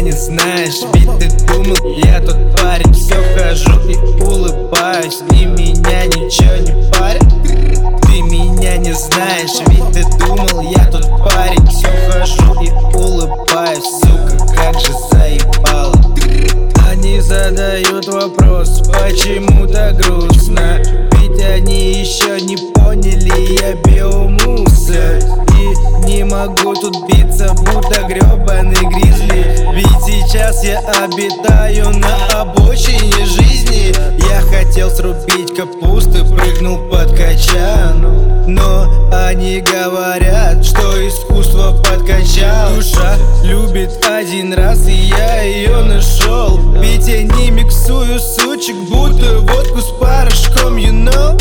не знаешь, ведь ты думал, я тот парень. Все хожу и улыбаюсь, и меня ничего не парит. Ты меня не знаешь, ведь ты думал, я тот парень. Все хожу и улыбаюсь, сука, как же заебало. Они задают вопрос, почему так грустно, ведь они еще не поняли, я биомусор. И не могу тут биться, будто гребаный гризли, ведь сейчас я обитаю на обочине жизни. Я хотел срубить капусты, прыгнул под качан, но они говорят, что искусство подкачал. Душа любит один раз, и я ее нашел, ведь я не миксую сучек, будто водку с порошком, you know?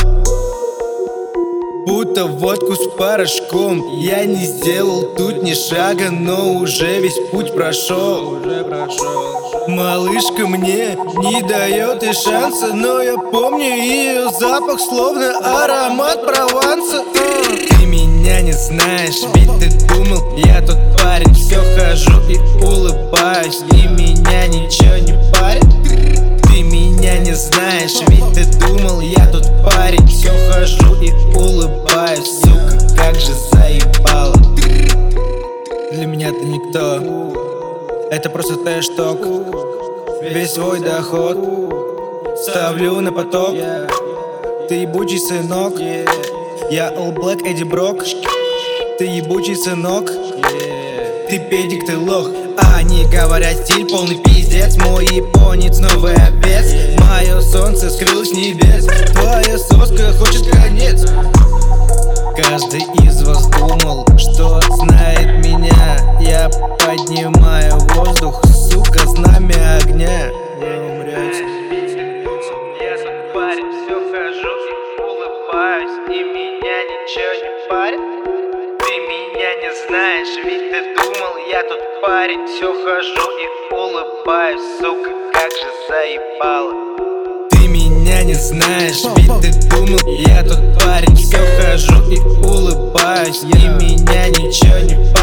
Будто водку с порошком. Я не сделал тут ни шага, но уже весь путь прошел. Малышка мне не дает и шанса, но я помню ее запах, словно аромат Прованса. Ты меня не знаешь, ведь ты думал, я тот парень. Все хожу и улыбаюсь, и меня ничего не парит. Ты меня не знаешь, ведь ты думал, я тот парень. Все хожу и улыбаюсь, сука, как же заебало. Для меня ты никто, это просто тэшток. Весь свой доход ставлю на поток. Ты ебучий сынок, я All Black Эдди Брок. Ты ебучий сынок, ты педик, ты лох. Они говорят, стиль полный пиздец, мой японец новый овец. Мое солнце скрылось с небес, твоя соска хочет конец. Каждый из вас думал, что знает меня. Я поднимаю воздух, сука, знамя огня. Вы умрете. Я тот парень, все хожу и улыбаюсь, и меня ничего не парит. Ты меня не знаешь, ведь ты думал, я тот парень. Все хожу и улыбаюсь, сука, как же заебало. Ты меня не знаешь, ведь ты думал, я тот парень. Все хожу и улыбаюсь, и меня ничего не парит.